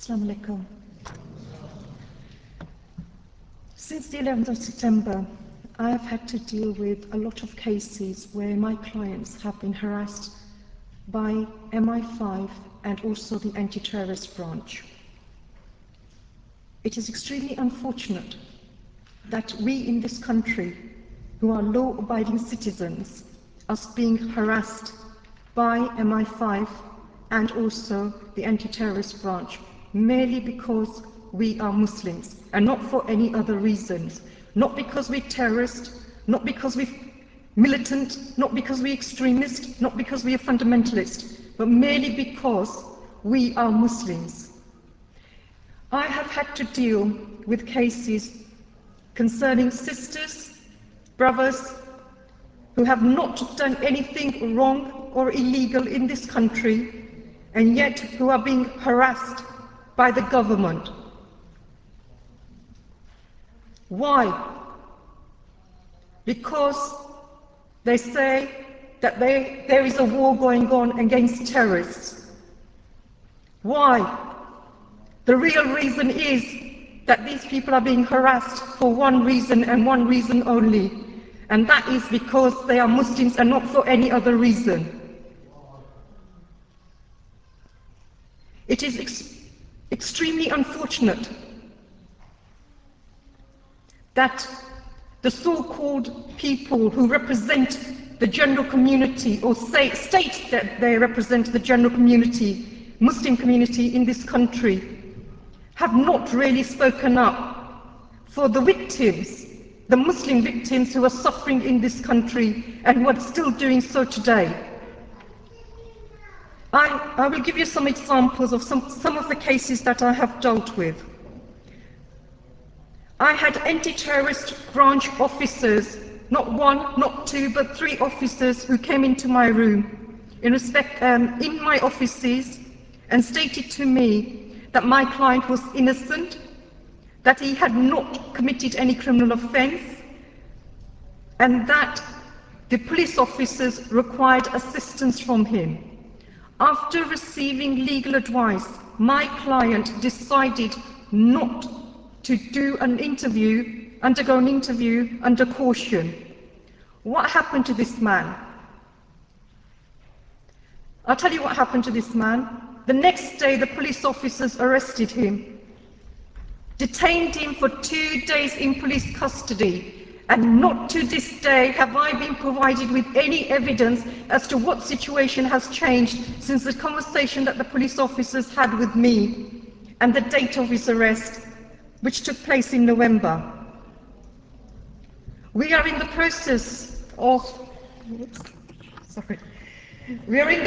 Assalamu alaikum. Since the 11th of September, I have had to deal with a lot of cases where my clients have been harassed by MI5 and also the anti-terrorist branch. It is extremely unfortunate that we in this country, who are law-abiding citizens, are being harassed by MI5 and also the anti-terrorist branch, merely because we are Muslims, and not for any other reasons. Not because we're terrorists, not because we're militant, not because we're extremist, not because we are fundamentalist, but merely because we are Muslims. I have had to deal with cases concerning sisters, brothers, who have not done anything wrong or illegal in this country, and yet who are being harassed by the government. Why? Because they say that there is a war going on against terrorists. Why? The real reason is that these people are being harassed for one reason and one reason only, and that is because they are Muslims and not for any other reason. It is extremely unfortunate that the so-called people who represent the general community, or state that they represent the general community, Muslim community in this country, have not really spoken up for the victims, the Muslim victims who are suffering in this country and who are still doing so today. I will give you some examples of some of the cases that I have dealt with. I had anti-terrorist branch officers, not one, not two, but 3 officers who came into my room in my offices and stated to me that my client was innocent, that he had not committed any criminal offence, and that the police officers required assistance from him. After receiving legal advice, my client decided not to do an interview, undergo an interview under caution. What happened to this man? I'll tell you what happened to this man. The next day, the police officers arrested him, detained him for 2 days in police custody, and not to this day have I been provided with any evidence as to what situation has changed since the conversation that the police officers had with me and the date of his arrest, which took place in November. We are in the process of, we're in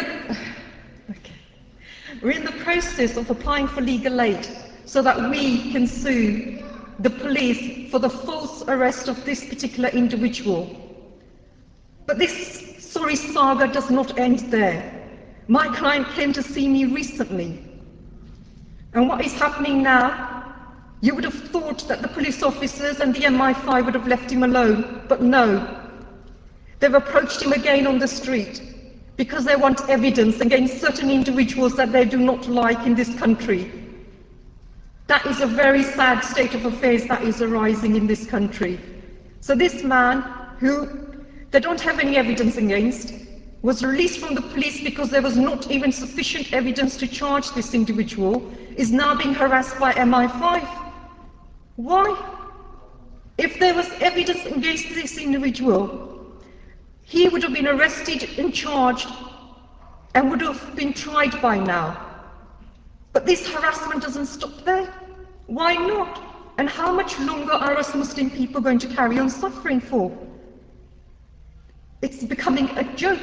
the process of applying for legal aid so that we can sue the police for the false arrest of this particular individual. But this sorry saga does not end there. My client came to see me recently, and what is happening now? You would have thought that the police officers and the MI5 would have left him alone, but no. They've approached him again on the street because they want evidence against certain individuals that they do not like in this country. That is a very sad state of affairs that is arising in this country. So this man, who they don't have any evidence against, was released from the police because there was not even sufficient evidence to charge this individual, is now being harassed by MI5. Why? If there was evidence against this individual, he would have been arrested and charged and would have been tried by now. But this harassment doesn't stop there. Why not? And how much longer are us Muslim people going to carry on suffering for? It's becoming a joke.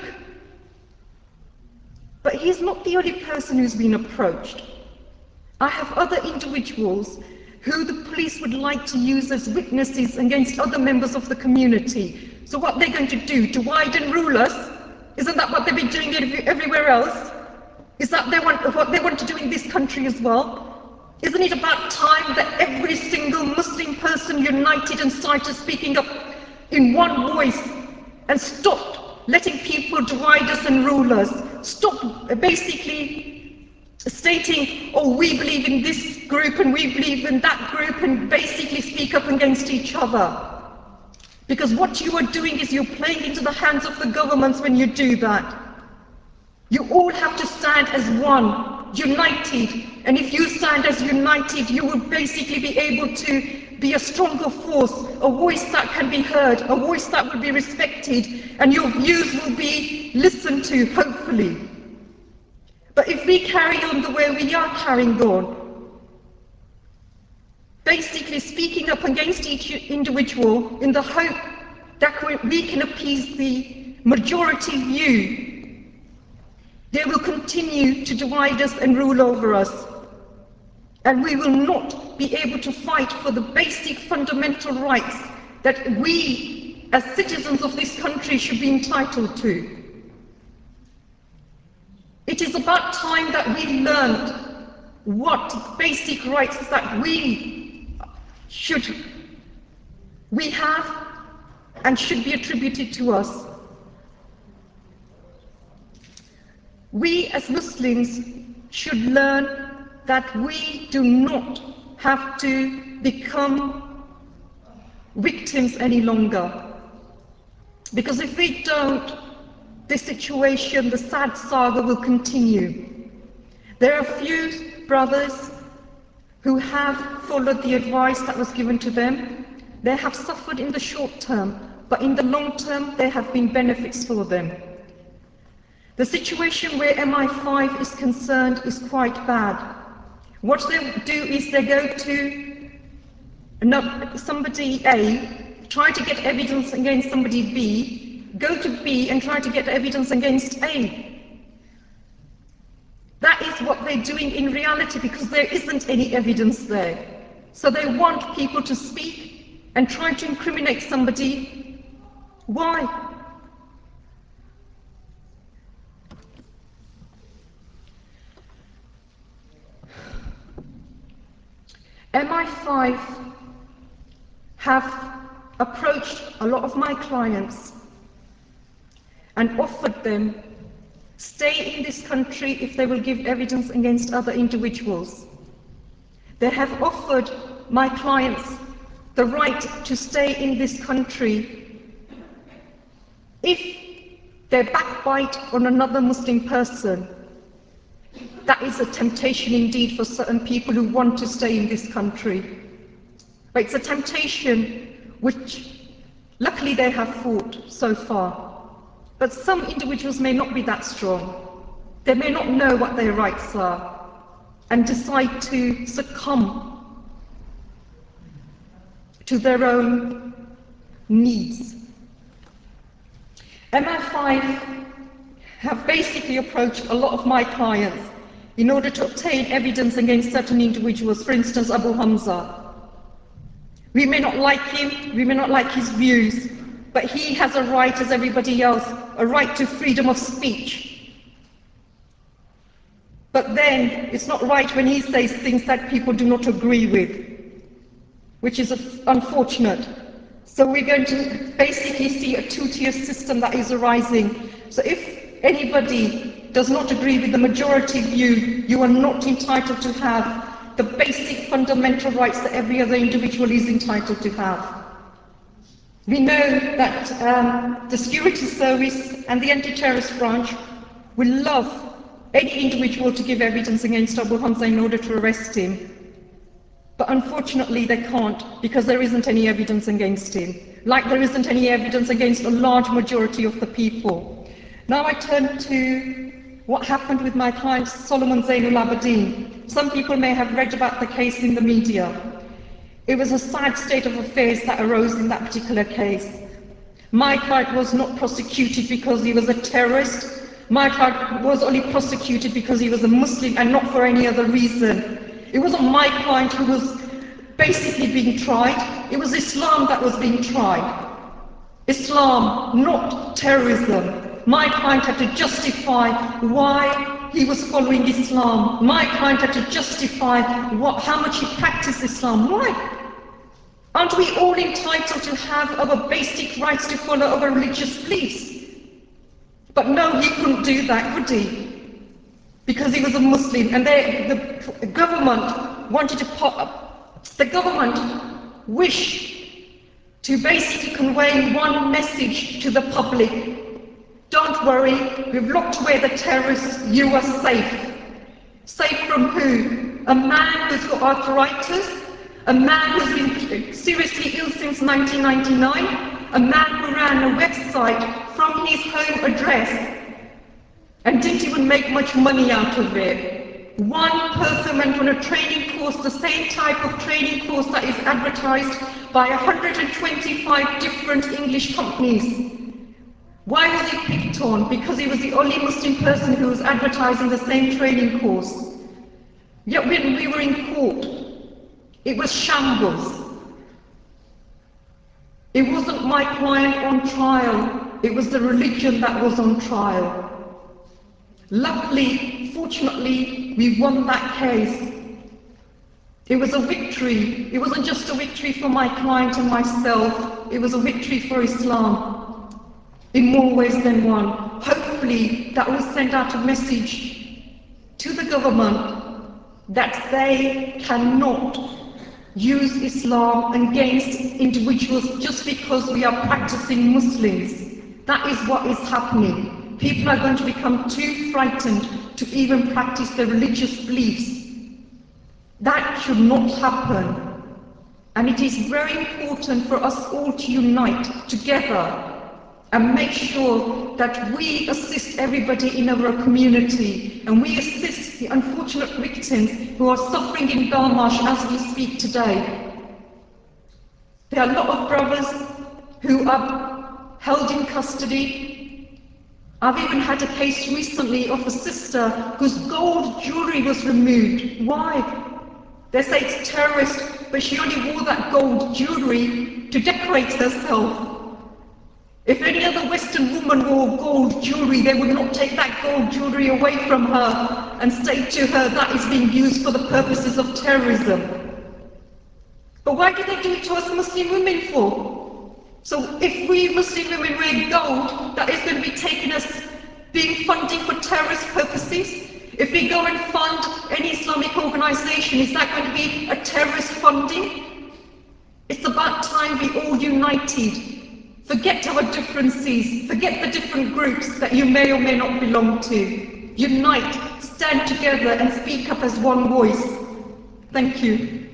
But he's not the only person who's been approached. I have other individuals who the police would like to use as witnesses against other members of the community. So what they're going to do, divide and rule us? Isn't that what they've been doing everywhere else? Is that what they want to do in this country as well? Isn't it about time that every single Muslim person united and started speaking up in one voice and stopped letting people divide us and rule us? Stop basically stating, oh, we believe in this group and we believe in that group, and basically speak up against each other. Because what you are doing is you're playing into the hands of the governments when you do that. You all have to stand as one, united, and if you stand as united, you will basically be able to be a stronger force, a voice that can be heard, a voice that will be respected, and your views will be listened to, hopefully. But if we carry on the way we are carrying on, basically speaking up against each individual in the hope that we can appease the majority view, they will continue to divide us and rule over us. And we will not be able to fight for the basic fundamental rights that we, as citizens of this country, should be entitled to. It is about time that we learned what basic rights that we have and should be attributed to us. We as Muslims should learn that we do not have to become victims any longer. Because if we don't, the situation, the sad saga will continue. There are few brothers who have followed the advice that was given to them. They have suffered in the short term, but in the long term there have been benefits for them. The situation where MI5 is concerned is quite bad. What they do is they go to somebody A, try to get evidence against somebody B, go to B and try to get evidence against A. That is what they're doing in reality because there isn't any evidence there. So they want people to speak and try to incriminate somebody. Why? MI5 have approached a lot of my clients and offered them stay in this country if they will give evidence against other individuals. They have offered my clients the right to stay in this country if they backbite on another Muslim person. That is a temptation indeed for certain people who want to stay in this country. But it's a temptation which luckily they have fought so far. But some individuals may not be that strong. They may not know what their rights are and decide to succumb to their own needs. MI5 have basically approached a lot of my clients in order to obtain evidence against certain individuals, for instance, Abu Hamza. We may not like him, we may not like his views, but he has a right, as everybody else, a right to freedom of speech. But then, it's not right when he says things that people do not agree with, which is unfortunate. So we're going to basically see a two-tier system that is arising. So if anybody does not agree with the majority view, you are not entitled to have the basic fundamental rights that every other individual is entitled to have. We know that the security service and the anti-terrorist branch will love any individual to give evidence against Abu Hamza in order to arrest him. But unfortunately they can't because there isn't any evidence against him, like there isn't any evidence against a large majority of the people. Now I turn to what happened with my client Solomon Zainul Abidine. Some people may have read about the case in the media. It was a sad state of affairs that arose in that particular case. My client was not prosecuted because he was a terrorist. My client was only prosecuted because he was a Muslim and not for any other reason. It wasn't my client who was basically being tried. It was Islam that was being tried. Islam, not terrorism. My client had to justify why he was following Islam. My client had to justify how much he practiced Islam. Why? Aren't we all entitled to have our basic rights to follow our religious beliefs? But no, he couldn't do that, could he? because he was a Muslim, and the government wanted to the government wished to basically convey one message to the public. Don't worry, we've locked away the terrorists, you are safe. Safe from who? A man who's got arthritis, a man who's been seriously ill since 1999, a man who ran a website from his home address and didn't even make much money out of it. One person went on a training course, the same type of training course that is advertised by 125 different English companies. Why was he picked on? Because he was the only Muslim person who was advertising the same training course. Yet when we were in court, it was shambles. It wasn't my client on trial, it was the religion that was on trial. Luckily, fortunately, we won that case. It was a victory. It wasn't just a victory for my client and myself, it was a victory for Islam in more ways than one. Hopefully, that will send out a message to the government that they cannot use Islam against individuals just because we are practicing Muslims. That is what is happening. People are going to become too frightened to even practice their religious beliefs. That should not happen. And it is very important for us all to unite together and make sure that we assist everybody in our community and we assist the unfortunate victims who are suffering in Belmarsh as we speak today. There are a lot of brothers who are held in custody. I've even had a case recently of a sister whose gold jewellery was removed. Why? They say it's terrorist, but she only wore that gold jewellery to decorate herself. If any other Western woman wore gold jewellery, they would not take that gold jewellery away from her and say to her that is being used for the purposes of terrorism. But why do they do it to us Muslim women for? So if we Muslim women wear gold, that is going to be taken as being funding for terrorist purposes. If we go and fund any Islamic organisation, is that going to be a terrorist funding? It's about time we all united. Forget our differences, forget the different groups that you may or may not belong to. Unite, stand together and speak up as one voice. Thank you.